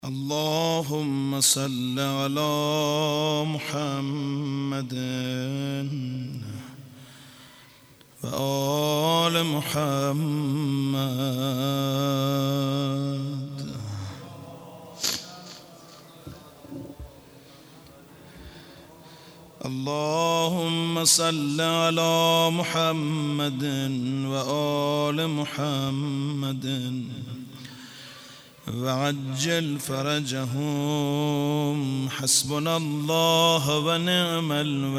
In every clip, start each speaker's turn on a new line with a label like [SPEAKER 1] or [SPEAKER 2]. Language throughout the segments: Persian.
[SPEAKER 1] اللهم صل على محمد وآل محمد. اللهم صل على محمد وآل محمد وعجل فرجهم. حسبنا الله ونعم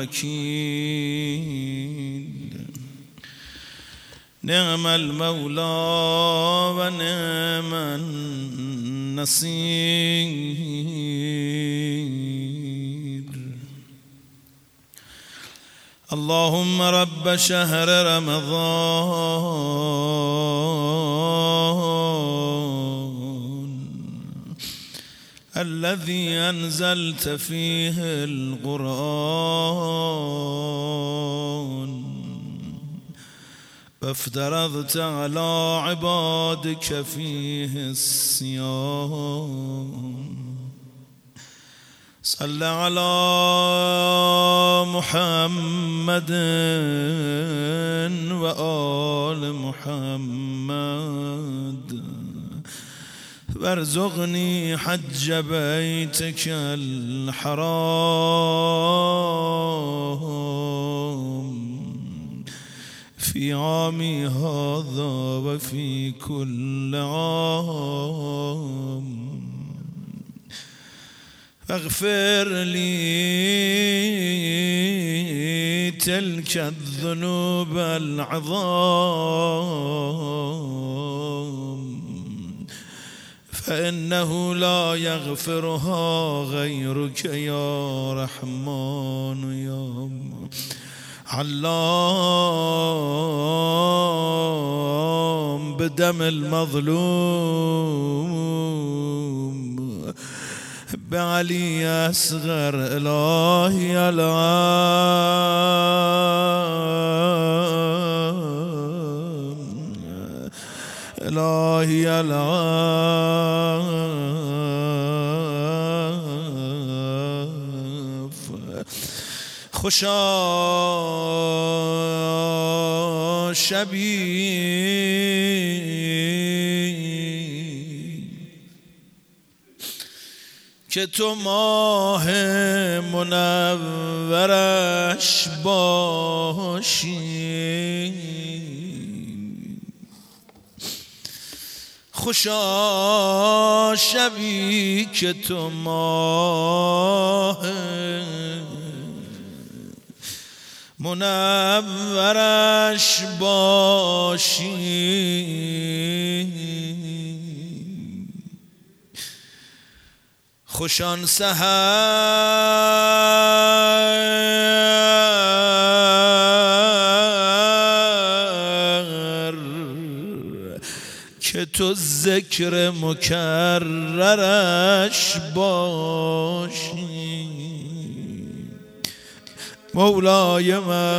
[SPEAKER 1] الوكيل، نعم المولى ونعم النصير. اللهم رب شهر رمضان الذي أنزلت فيه القرآن وافترضت على عبادك فيه الصيام، صل على محمد وآل محمد وارزقني حج بيتك الحرام في عامي هذا وفي كل عام. اغفر لي تلك الذنوب العظام فإنه لا يغفرها غيرك يا رحمن يا علام. بدم المظلوم بعلي أصغر إلهي العام، إلهي العام. خوشا شبی که تو ماه منورش باشی، خوشا شبی که تو ماه منورش باشی. خوش آن سحر که تو ذکر مکررش باشی. مولای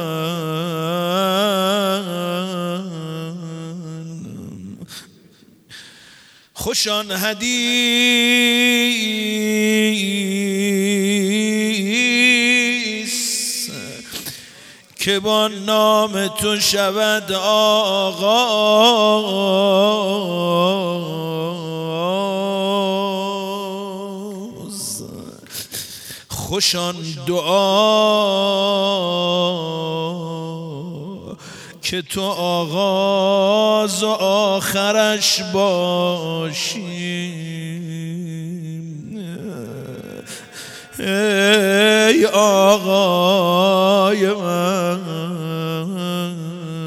[SPEAKER 1] من خوش آن حدیث که با نام تو شود آغاز. خوش آن دعا که تو آغاز و آخرش باشی. ای آقای من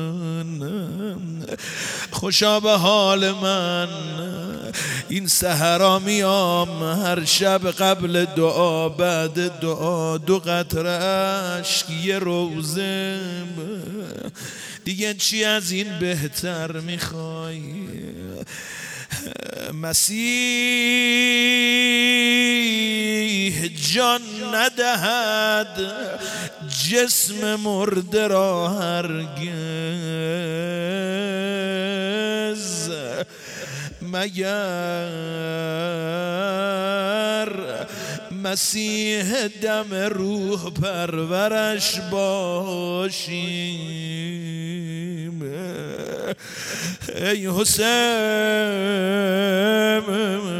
[SPEAKER 1] خوشا به حال من. این سحرا میام هر شب قبل دعا بعد دعا 2 قطره اشک یه روزه. دیگه چی از این بهتر میخوای؟ مسیح جان ندهد جسم مرده را هرگز، مگر مسیح دم روح پرورش باشیم. ای حسین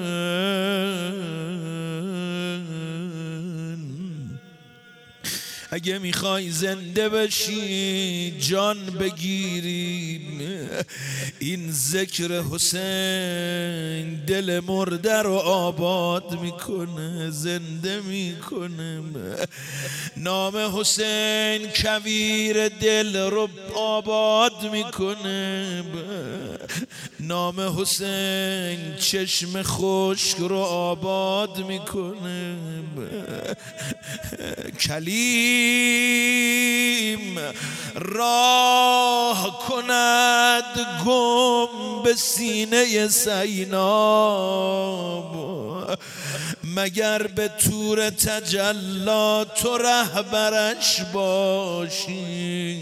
[SPEAKER 1] اگه میخوای زنده بشی جان بگیری، این ذکر حسین دل مرده رو آباد میکنه، زنده میکنه. نام حسین کویر دل رو آباد میکنه، نام حسین چشم خشک رو آباد میکنه. کلیم راه کند گم به سینه سینا، مگر به طور تجلی تو رهبرش باشی.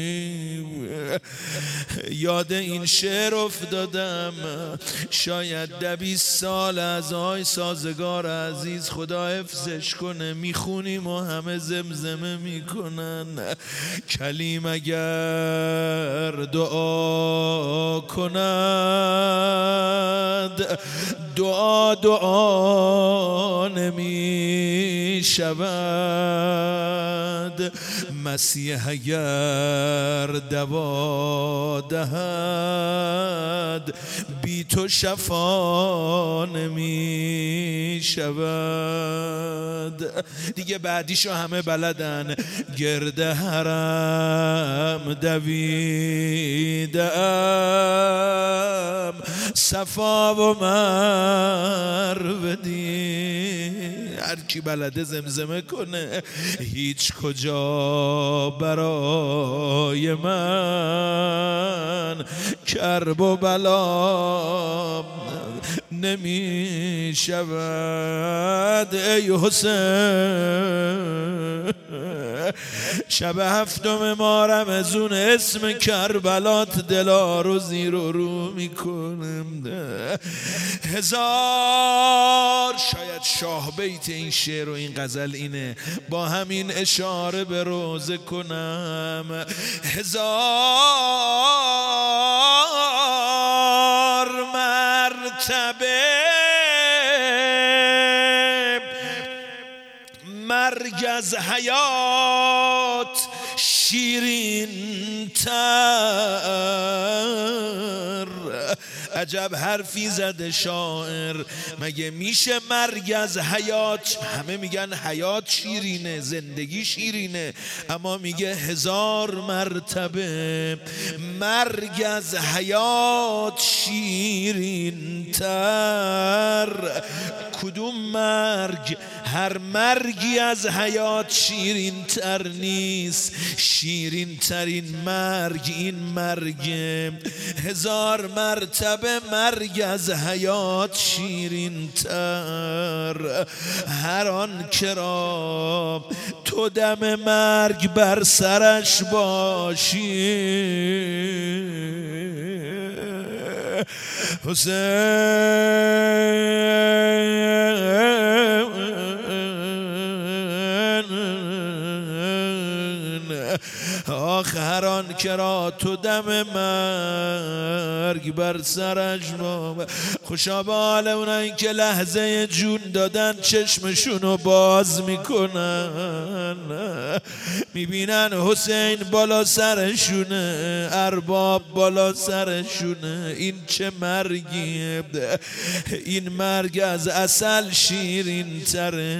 [SPEAKER 1] یاد این شعر افتادم، شاید 20 سال از آی سازگار عزیز خدا حفظش کنه میخونیم و همه زمزمه میکنن. کلیم اگر دعا کند دعا نمی شود، مسیح اگر دوا دهد بی تو شفا نمی شود. دیگه بعدیشو همه بلدن. گرد حرم دویدم صفا و مروه دید، هر کی بلده زمزمه کنه. هیچ کجا برای من کرب و بلا نمی شود. ای حسین شب 7 ماه رمضون اسم کربلات دلا رو زیر و رو میکنم. 1000 شاید شاه بیت این شعر و این غزل اینه، با همین اشاره به روزه کنم. 1000 مرتبه مرگ از حیات شیرین تر. عجب حرفی زده شاعر، مگه میشه مرگ از حیات؟ همه میگن حیات شیرینه، زندگی شیرینه، اما میگه 1000 مرتبه مرگ از حیات شیرین تر. کدوم مرگ؟ هر مرگی از حیات شیرین تر نیست. شیرین ترین مرگ این مرگ. 1000 مرتبه مرگ از حیات شیرین تر. هر آن کرا تو دم مرگ بر سرش باشی. آخران کرا تو دم مرگ بر سرش با. خوشا بال اونایی که لحظه جون دادن چشمشونو باز میکنن، میبینن حسین بالا سرشونه، ارباب بالا سرشونه. این چه مرگیه؟ این مرگ از عسل شیرین تره.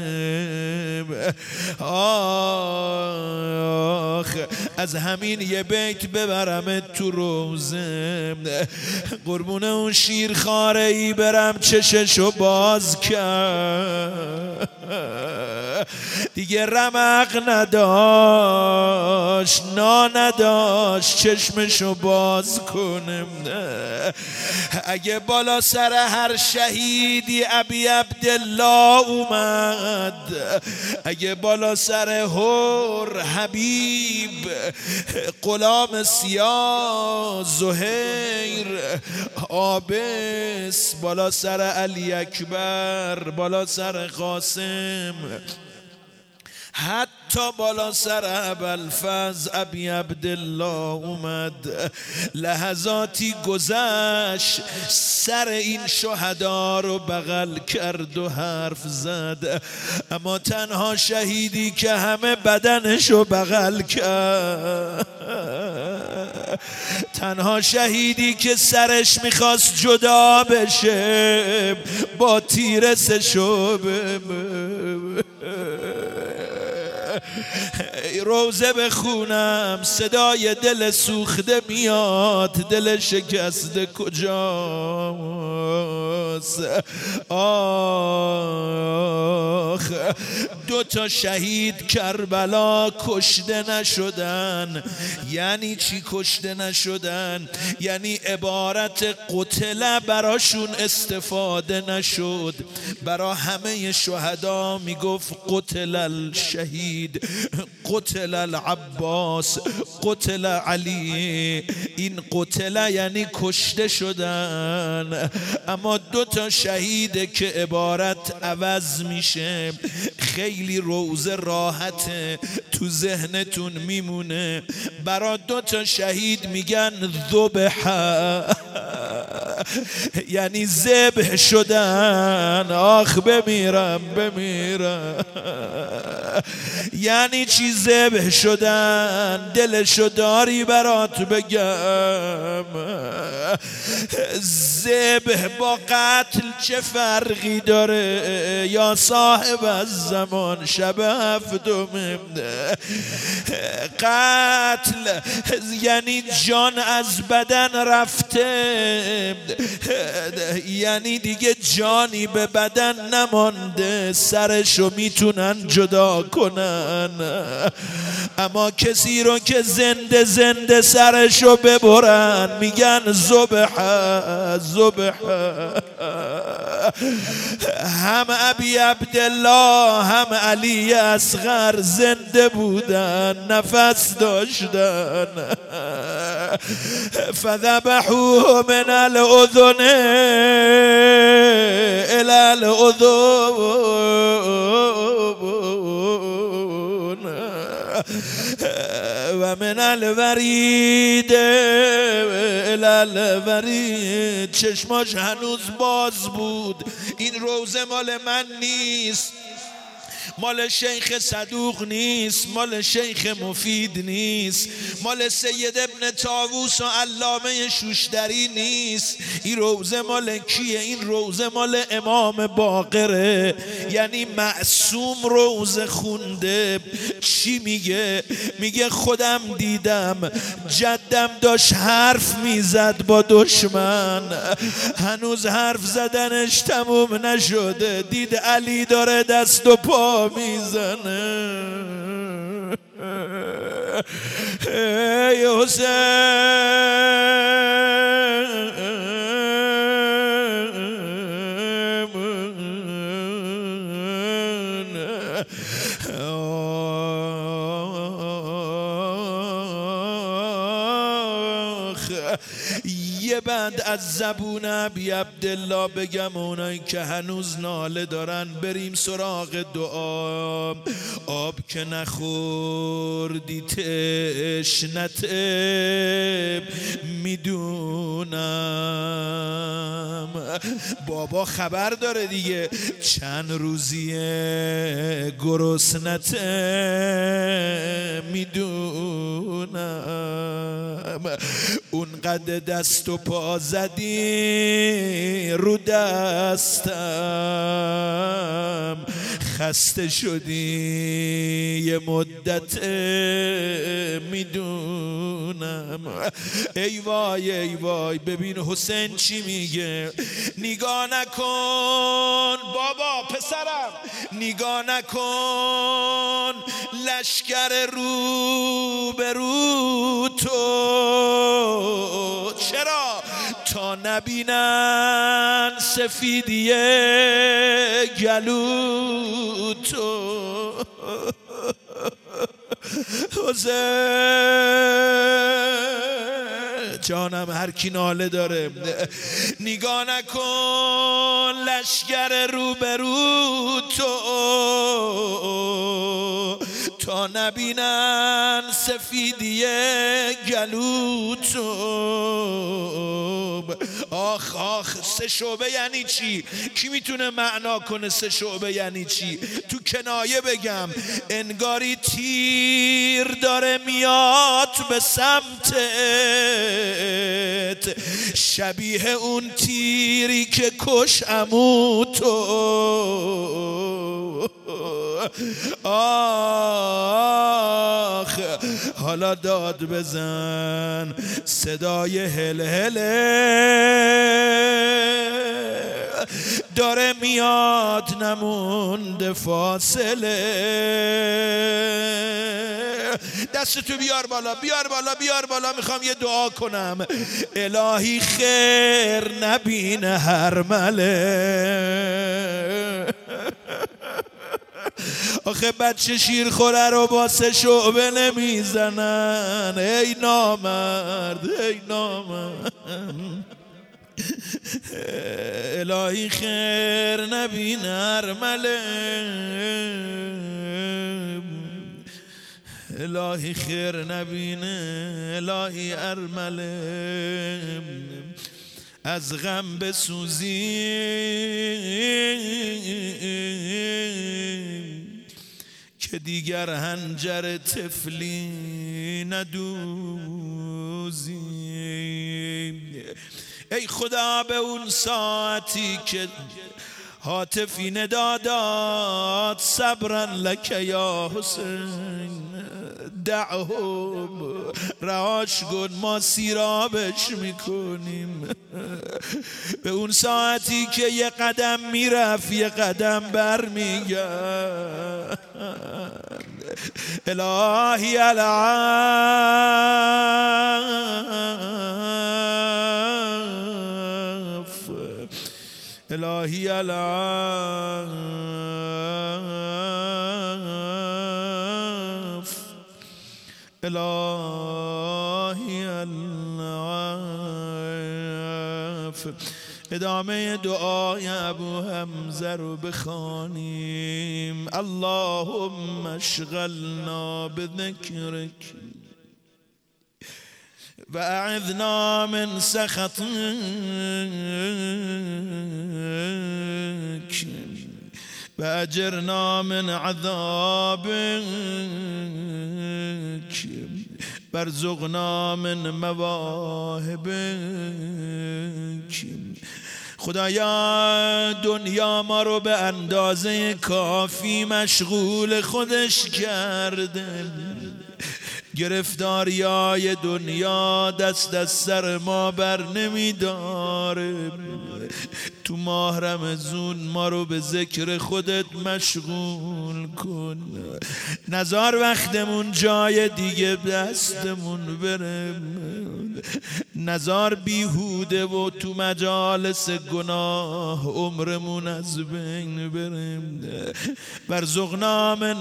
[SPEAKER 1] آخ از همین یه بیت ببرم تو روزه، قربونه اون شیرخواره ای برم چششو باز کرد، دیگه رمق نداشت نا نداشت چشمشو باز کنم. اگه بالا سر هر شهیدی ابی عبدالله اومد، اگه بالا سر هر حبیب غلام غلام سیاه زهیر آبس، بالا سر علی اکبر، بالا سر قاسم، حتی بالا سر ابوالفضل ابی عبدالله اومد. لحظاتی گذشت، سر این شهدا رو بغل کرد و حرف زد، اما تنها شهیدی که همه بدنشو بغل کرد، تنها شهیدی که سرش میخواست جدا بشه با تیر سشو روزه بخونم، صدای دل سوخته میاد، دل شکسته کجاست؟ آخ، 2 شهید کربلا کشته نشدن. یعنی چی کشته نشدن؟ یعنی عبارت قتله براشون استفاده نشد. برا همه شهدا میگفت قتل الشهید، قتل العباس، قتل علی. این قتل یعنی کشته شدن. اما 2 شهیده که عبارت عوض میشه. خیلی روزه راحته، تو ذهنتون میمونه. برا 2 شهید میگن ذبح، یعنی ذبح شدن. آخ بمیرم بمیرم. یعنی چی ذبح شدن؟ دلشو داری برات بگم؟ ذبح با قتل چه فرقی داره؟ یا صاحب الزمان شب هفتم. قتل یعنی جان از بدن رفته، یعنی دیگه جانی به بدن نمانده، سرشو میتونن جدا کنن. اما کسی رو که زنده زنده سرشو ببرن میگن ذبح ذبح. هم ابی عبدالله هم علی اصغر زنده بودن، نفس داشتن. فذبحوه من الاذن الى الاذن و من الورید الى الورید. چشماش هنوز باز بود. این روزه مال من نیست، مال شیخ صدوق نیست، مال شیخ مفید نیست، مال سید ابن طاووس و علامه شوشتری نیست. این روزه مال کیه؟ این روزه مال امام باقره. یعنی معصوم روزه خونده. چی میگه؟ میگه خودم دیدم جدم داشت حرف میزد با دشمن، هنوز حرف زدنش تموم نشده، دید علی داره دست و پا میزنه. ای یه بند از زبون ابی عبدالله بگم اونایی که هنوز ناله دارن. بریم سراغ دعا. آب که نخوردی تشنت میدونم. بابا خبر داره دیگه، چند روزیه گرسنت میدونم. اونقدر دست و پا زدی رو دستم، خسته شدی یه مدت میدونم. ای وای ای وای. ببین حسین چی میگه؟ نگاه نکن بابا پسرم، نگاه نکن لشکر رو به رو تو. چرا؟ تا نبینن سفیدی گلو تو. حسین جانم هر کی ناله داره. نگاه نکن لشگر روبرو تو تا نبینن سفیدی گلو تو. آخ آخ، 3 شعبه یعنی چی؟ کی میتونه معنا کنه 3 شعبه یعنی چی؟ تو کنایه بگم، انگاری تیر داره میاد به سمتت، شبیه اون تیری که کش عمو تو. آخ حالا داد بزن، صدای هل هله داره میاد، نمونده فاصله. دستتو بیار بالا، بیار بالا، بیار بالا، میخوام یه دعا کنم. الهی خیر نبینه هر مله. آخه بچه شیرخوره رو با 3 شعبه نمیزنن. ای نامرد، ای نامرد. الهی خیر نبینه هر مله، الهی خیر نبینه، الهی ارمله. از غم بسوزی که دیگر هنجر طفلی ندوزی. ای خدا به اون ساعتی که هاتفی ندا داد، صبرا لک یا حسین دعهم، رهاش کن ما سیرابش میکنیم. به اون ساعتی که یه قدم میرفت یه قدم برمیگرد. الهی العفو، الهی العفو، الهی العفو. ادامه دعای ابو حمزه رو بخوانیم. اللهم اشغلنا بذکرک و اعذنا من سخطک و اجرنا من عذابک وارزقنا من مواهبک. خدایا دنیا ما رو به اندازه کافی مشغول خودش کرده، گرفتاریای دنیا دست از سر ما بر نمیداره. تو ماه رمضان ما رو به ذکر خودت مشغول کن، نزار وقتمون جای دیگه دستمون بره، نزار بیهوده و تو مجالس گناه عمرمون از بین بره. وارزقنا من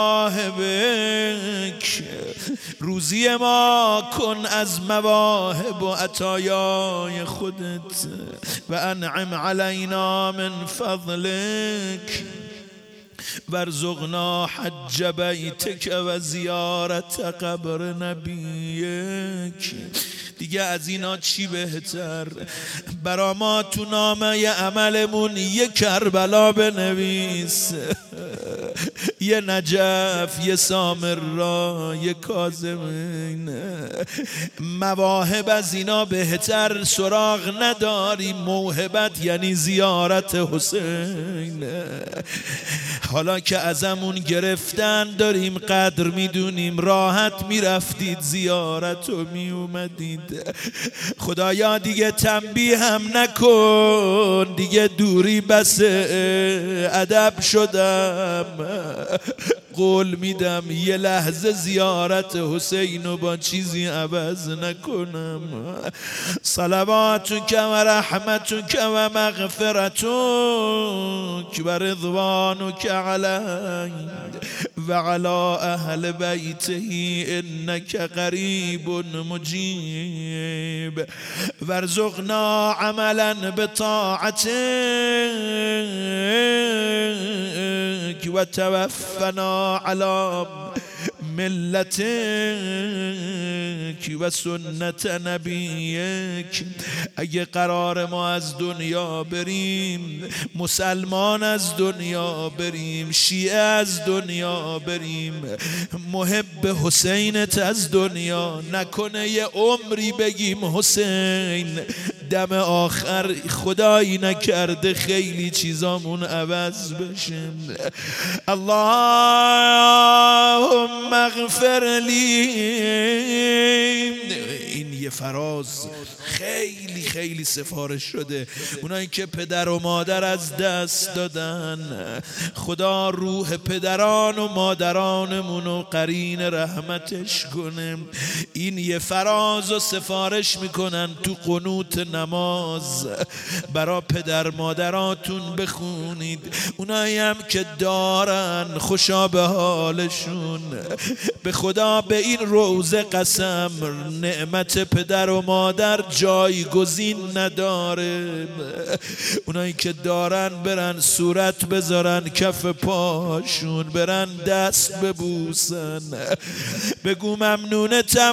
[SPEAKER 1] مواهبک، روزی ما کن از مواهب و عطایای خودت. و انعم علینا من فضلک وارزقنا حج بیتک و زیارت قبر نبیک. دیگه از اینا چی بهتر؟ برا ما تو نامه عملمون یه کربلا بنویس، یه نجف، یه سامرا، یه کاظمین. مواهب از اینا بهتر سراغ نداری. موهبت یعنی زیارت حسین. حالا که ازمون گرفتن داریم قدر میدونیم، راحت میرفتید زیارت و میومدید. خدایا دیگه تنبیه هم نکن، دیگه دوری بس، ادب شدم. قول میدم یه لحظه زیارت حسین رو با چیزی عوض نکنم. صلواتک و رحمتک و مغفرتک و رضوانک علی و علی اهل بیته انک قریب مجیب وارزقنا عملا بطاعتک و توفنا علی ملتک و سنت نبیک. اگه قرار ما از دنیا بریم، مسلمان از دنیا بریم، شیعه از دنیا بریم، محب حسینت از دنیا نکنه یه عمری بگیم حسین دم آخر خدایی نکرده خیلی چیزامون عوض بشه. اللهم اغفر لی. این یه فراز خیلی خیلی سفارش شده. اونایی که پدر و مادر از دست دادن، خدا روح پدران و مادرانمون و قرین رحمتش کنه. این یه فراز و سفارش میکنن تو قنوت نماز برا پدر مادراتون بخونید. اونایی هم که دارن خوشا به حالشون. به خدا به این روزه قسم نعمت پدر و مادر جایگزین نداره. اونایی که دارن برن صورت بذارن کف پاشون، برن دست ببوسن، بگو ممنونتم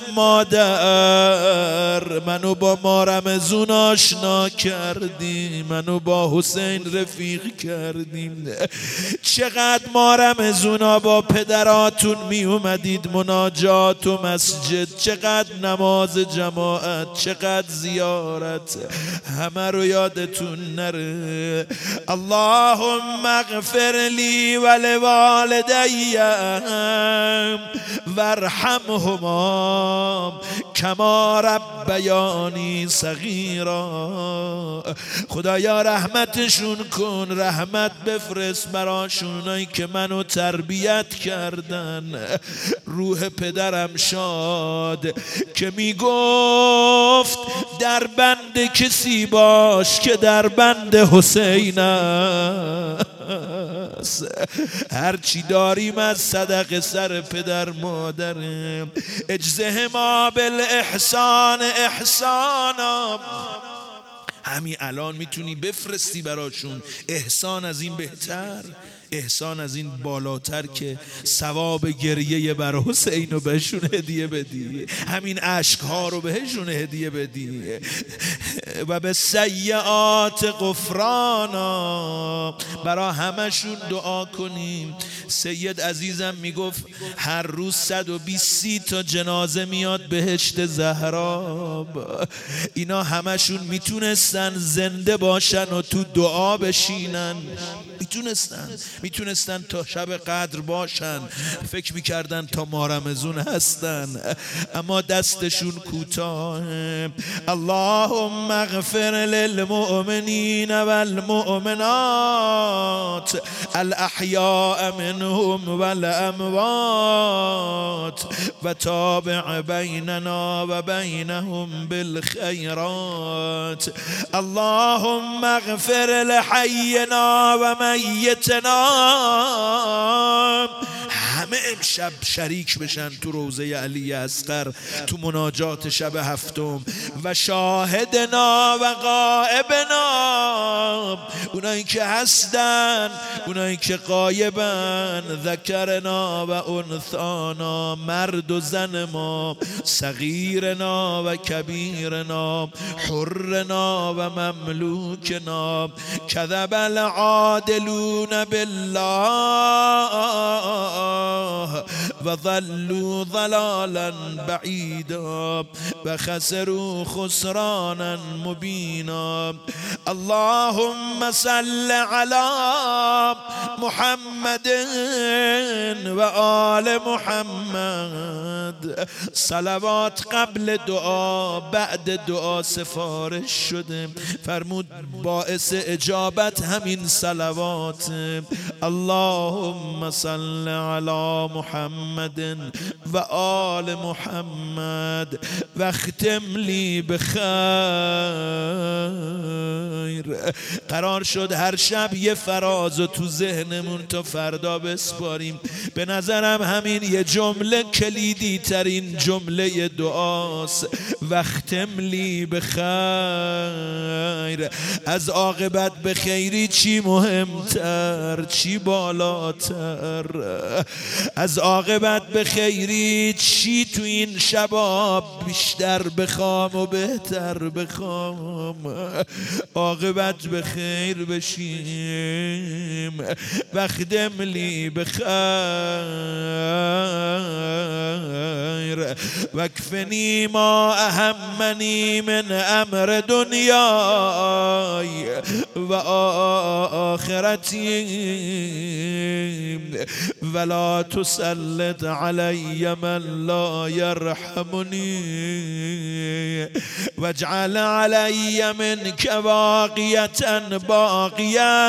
[SPEAKER 1] مادر، منو با ما رمضون آشنا کردی، منو با حسین رفیق کردیم. چقدر ما رمضونا با پدراتون می اومدید مناجات و مسجد، چقدر نماز جماعت، چقدر زیارت، همه رو یادتون نره. اللهم اغفر لی و لوالدی وارحمهما کما ربیانی صغیرا. خدایا رحمتشون کن، رحمت بفرست براشونایی که منو تربیت کردن. روح پدرم شاد که میگفت در بند کسی باش که در بند حسین است. هرچی داریم از صدق سر پدر مادرم. اجزهما بالاحسان احسانا. همین الان میتونی بفرستی براشون. احسان از این بهتر، احسان از این بالاتر که ثواب گریه بر حسین رو بهشون هدیه بدی، همین عشقها رو بهشون هدیه بدی. و به سیئات غفرانا، برا همشون دعا کنیم. سید عزیزم میگفت هر روز 120 تا جنازه میاد بهشت زهرا. اینا همشون میتونستن زنده باشن و تو دعا بشینن، میتونستن تا شب قدر باشن، فکر میکردن تا ما رمضون هستن، اما دستشون کوتاه. اللهم اغفر للمؤمنین والمؤمنات الاحیاء منهم والاموات و تابع بیننا و بینهم بالخیرات. اللهم اغفر لحینا و میتنا. همه امشب شریک بشن تو روزه علی اصغر تو مناجات شب هفتم. و شاهدنا و غائبنا، اونایی که هستن، اونایی که غایبن، ذکرنا و انثانا، مرد و زن ما، صغیرنا و کبیرنا، حرنا و مملوکنا. کذب العادلون بالله و ضلوا ضلالا بعیدا و خسروا خسرانا مبینا. اللهم صل علی محمد و آل محمد. صلوات قبل دعا بعد دعا سفارش شده، فرمود باعث اجابت همین صلوات. اللهم صل علی محمد و آل محمد و اختم لی بخیر. قرار شد هر شب یه فرازو تو ذهنمون تا فردا بسپاریم. به نظرم همین یه جمله کلیدی ترین جمله دعاست. و اختم لی بخیر. از عاقبت به خیری چی مهمتر، چی بالاتر؟ از عاقبت به خیری چی تو این شباب بیشتر بخوام و بهتر بخوام؟ عاقبت به خیر بشیم. وخدم لی بخیر وکفنی ما اهمنی من امر دنیای و آخرتی ولا تسلط علی من لا یرحمنی واجعل علی منک واقیة باقیة.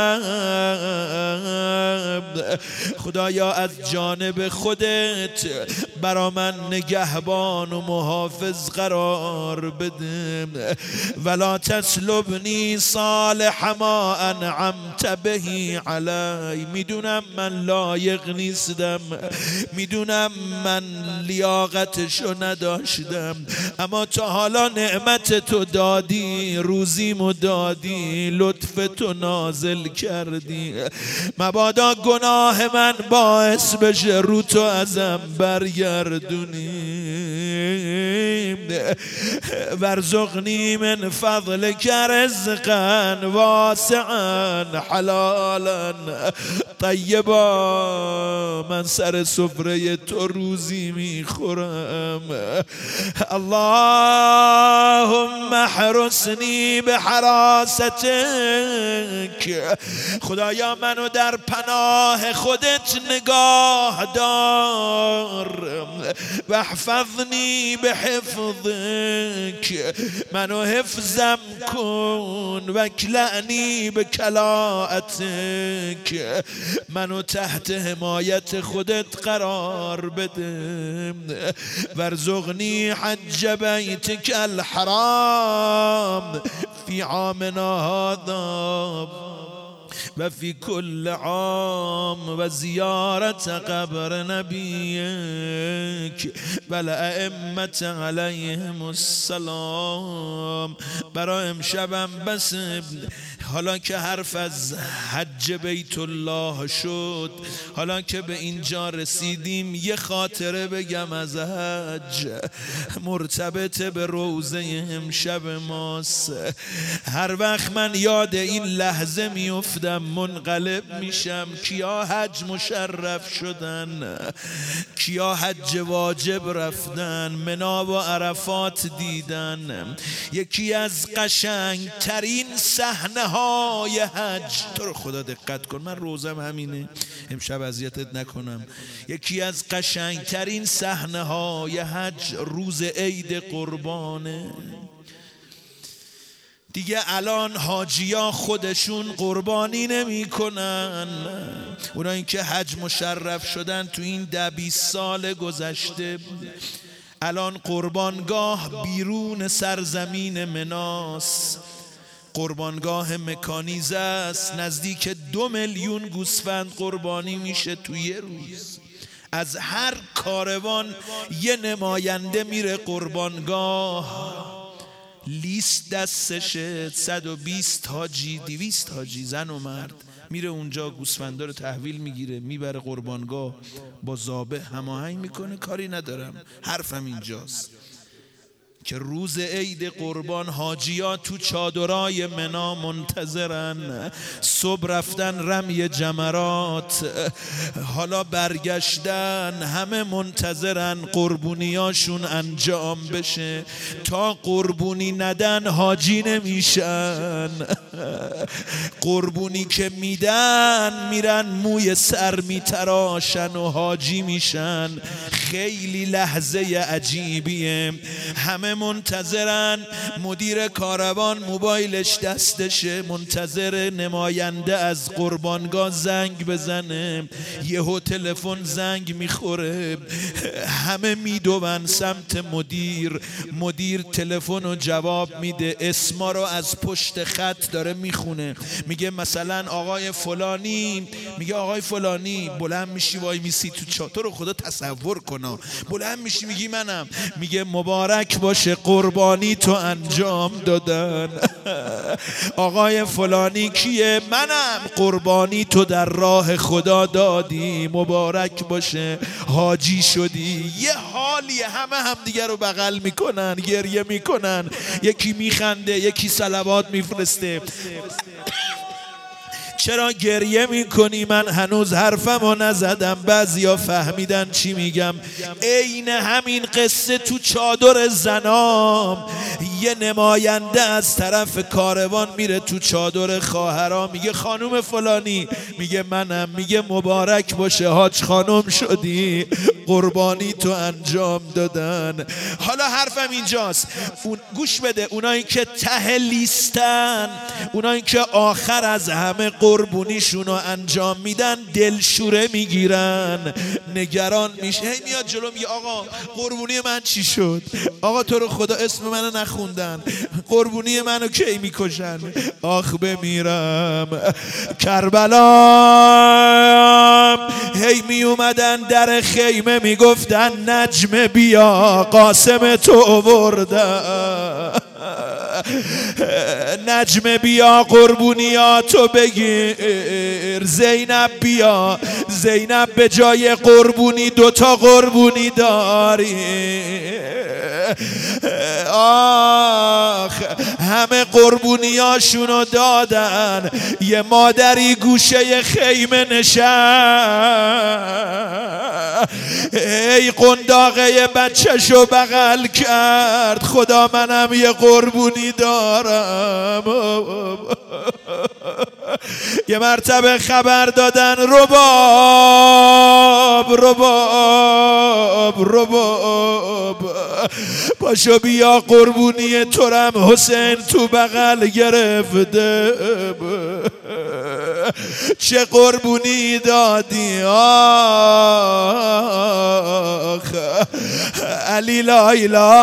[SPEAKER 1] خدایا از جانب خودت برا من نگهبان و محافظ قرار بده. ولا تسلبنی صالح ما انعمت بهی علی. میدونم من لایق نیستم، میدونم من لیاقتشو نداشتم، اما تا حالا نعمت تو دادی، روزیمو دادی، لطف تو نازل کردی. مبادا گناه من باعث بشه رو تو ازم برگردونی. ورزقنی من فضلک رزقا واسعا حلالا طیبا. من سر سفره تو روزی میخورم. اللهم احرسنی بحراستک. خدایا منو در پناه خودت نگاه دار. و احفظنی بحفظک. منو حفظم کن. و اکلعنی بکلاءتک. منو تحت حمایت خودت قرار بده. ورزقنی حج بیتک الحرام فی عامنا هذا و فی کل عام و زیارت قبر نبیک و الائمة علیهم السلام. برای امشبم بس. حالا که حرف از حج بیت الله شد، حالا که به اینجا رسیدیم، یه خاطره بگم از حج مرتبط به روزه امشب ماست. هر وقت من یاد این لحظه میافتم منقلب میشم. کیا حج مشرف شدن، کیا حج واجب رفتن، منا و عرفات دیدن. یکی از قشنگترین صحنه های حج، تو رو خدا دقت کن، من روزم همینه امشب اذیتت نکنم. یکی از قشنگترین صحنه های حج روز عید قربانه. دیگه الان حاجی‌ها خودشون قربانی نمی کنن. اونایی که حج مشرف شدن تو این 10-20 سال گذشته، الان قربانگاه بیرون سرزمین مناست. قربانگاه مکانیزه است. نزدیک 2 میلیون گوسفند قربانی میشه توی یه روز. از هر کاروان یه نماینده میره قربانگاه. لیست دستشه، 120 حاجی، 200 حاجی، زن و مرد، میره اونجا گوسفندا رو تحویل میگیره، میبره قربانگاه، با ذابح هماهنگ میکنه. کاری ندارم، حرفم اینجاست. که روز عید قربان حاجی‌ها تو چادرای منا منتظرن، صبح رفتن رمی جمرات، حالا برگشتن، همه منتظرن قربونیاشون انجام بشه. تا قربونی ندن حاجی نمیشن. قربونی که میدن میرن موی سر میتراشن و حاجی میشن. خیلی لحظه عجیبیه. همه منتظرن مدیر کاروان موبایلش دستشه، منتظر نماینده از قربانگاه زنگ بزنه. یهو تلفن زنگ میخوره، همه میدون سمت مدیر تلفن رو جواب میده، اسما رو از پشت خط داره میخونه. میگه مثلا آقای فلانی، میگه آقای فلانی، بلند میشی وای میسی تو چادر رو خدا تصور کنا، بلند میشی میگی منم، میگه مبارک باشه قربانی تو انجام دادن. آقای فلانی کیه؟ منم. قربانی تو در راه خدا دادی، مبارک باشه حاجی شدی. یه حالیه، همه دیگر رو بغل میکنن، گریه میکنن، یکی میخنده، یکی صلوات میفرسته. چرا گریه میکنی؟ من هنوز حرفمو نزدم، بعضیا فهمیدن چی میگم. عین همین قصه تو چادر زنام. یه نماینده از طرف کاروان میره تو چادر خواهرام، میگه خانوم فلانی، میگه منم، میگه مبارک باشه حاج خانم شدی، قربانی تو انجام دادن. حالا حرفم اینجاست، گوش بده، اونایی که ته لیستن، اونایی که آخر از همه قربونیشون رو انجام میدن، دلشوره میگیرن، نگران میشه، هی میاد جلو میگه آقا قربونی من چی شد؟ آقا تو رو خدا اسم منو نخوندن، قربونی منو کی میکشن؟ آخ بمیرم. کربلا هی میومدن در خیمه میگفتن نجم بیا قاسم تو آوردن، نجم بیا قربونیاتو بگیر، زینب بیا، زینب به جای قربونی 2 تا قربونی داری. آخ همه قربونیاشونو دادن، یه مادری گوشه خیمه نشست، ای قنداقه بچه‌شو بغل کرد، خدا منم یه قربونی دارم. یه مرتبه خبر دادن رباب پاشو بیا قربونی تورم حسین تو بغل گرفته، چه قربونی دادی؟ آخ علی لا اله،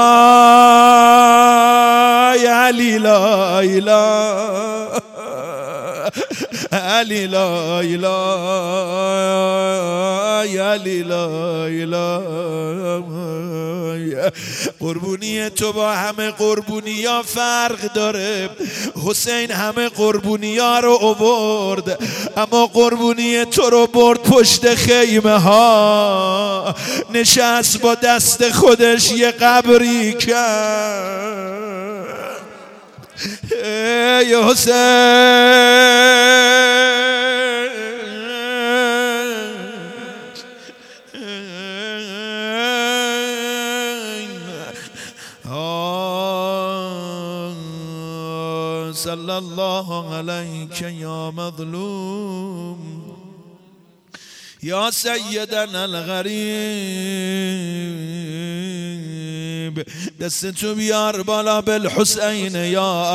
[SPEAKER 1] علی لا اله، علی لا اله، علی لا اله. قربونی تو با همه قربونی ها فرق داره. حسین همه قربونی ها رو آورد، اما قربونی تو رو برد پشت خیمه ها، نشست با دست خودش یه قبری کرد. ای حسین صلی الله علیک یا مظلوم یا سیدنا الغریب، دست تو بیار بالا بالحسین یا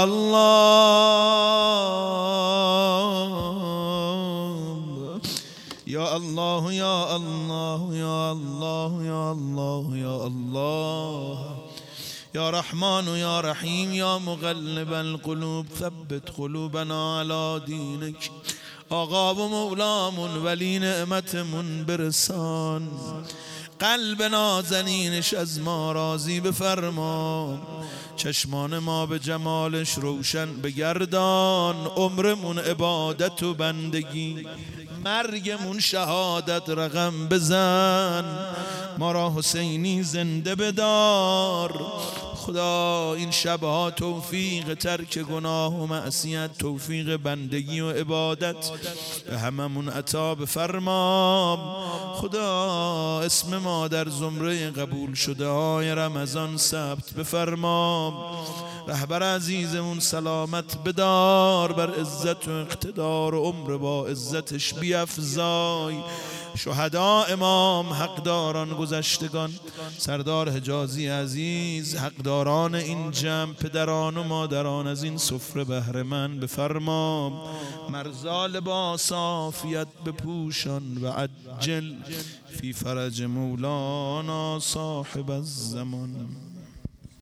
[SPEAKER 1] الله، یا الله یا الله یا الله یا الله یا الله، یا رحمان یا رحیم یا مقلب القلوب ثبت قلوبنا علی دینک. آقا و مولامون ولی نعمتمون برسان، قلب نازنینش از ما راضی بفرما، چشمان ما به جمالش روشن بگردان، عمرمون عبادت و بندگی، مرگمون شهادت رقم بزن، ما را حسینی زنده بدار، خدا این شبها توفیق ترک گناه و معصیت، توفیق بندگی و عبادت به هممون عطا بفرما. خدا اسم ما در زمره قبول شده های رمضان ثبت بفرما. رهبر عزیزمون سلامت بدار، بر عزت و اقتدار و عمر با عزتش بیفزای. شهدا امام، حقداران گذشتگان، سردار حجازی عزیز، حقداران این جمع، پدران و مادران از این سفره بهره مند بفرما. مرزا لباس عافیت بپوشان و عجل فی فرج مولانا صاحب الزمان.